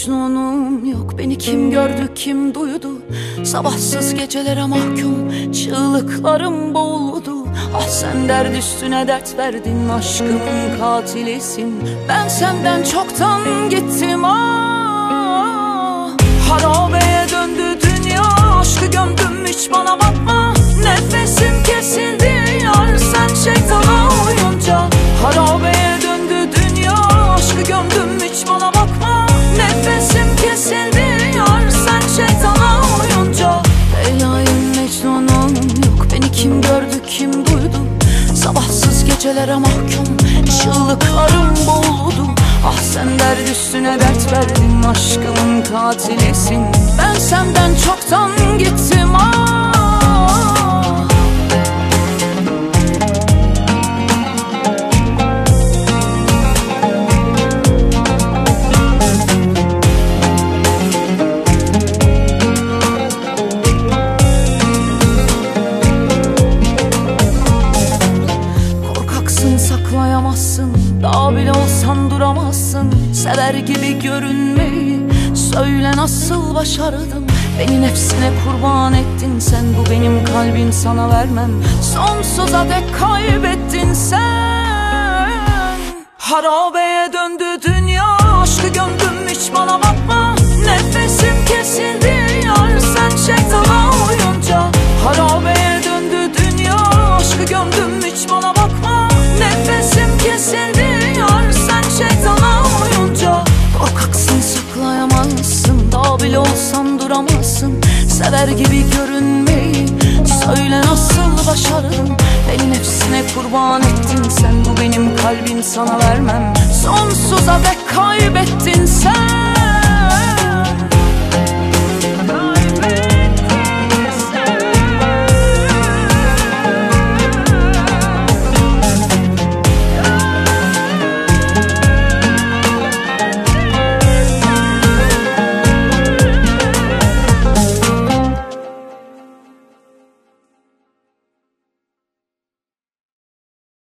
Mecnunum yok, beni kim gördü kim duydu. Sabahsız gecelere mahkum, çığlıklarım boğuldu. Ah sen dert üstüne dert verdin, aşkımın katilisin. Ben senden çoktan gittim ah. Harabeye döndü dünya, aşkı gömdüm hiç bana bakma. Nefesim kesildi yar sen şeytana uyunca. Harabeye döndü dünya, aşkı gömdüm hiç bana bakma. Nefesim kesildi yar sen şeytana uyunca. Leyla'yım Mecnun'um yok, beni kim gördü kim duydu. Sabahsız gecelere mahkum, çığlıklarım boğuldu. Ah sen dert üstüne dert verdin, aşkımın katilisin. Ben senden çoktan gittim ah. Saklayamazsın, dağ bile olsan duramazsın. Sever gibi görünmeyi söyle nasıl başardın. Beni nefsine kurban ettin sen, bu benim kalbim sana vermem. Sonsuza dek kaybettin sen. Harabeye döndü dünya, aşkı gömdüm hiç bana bakma. Nefesim kesildi yar sen şeytana uyunca. Harabeye döndü dünya, aşkı gömdüm hiç bana bakma. Nefesim kesildi yar sen şeytana uyunca. Korkaksın saklayamazsın, dağ bile olsan duramazsın. Sever gibi görünmeyi söyle nasıl başardın. Beni nefsine kurban ettin sen, bu benim kalbim sana vermem. Sonsuza dek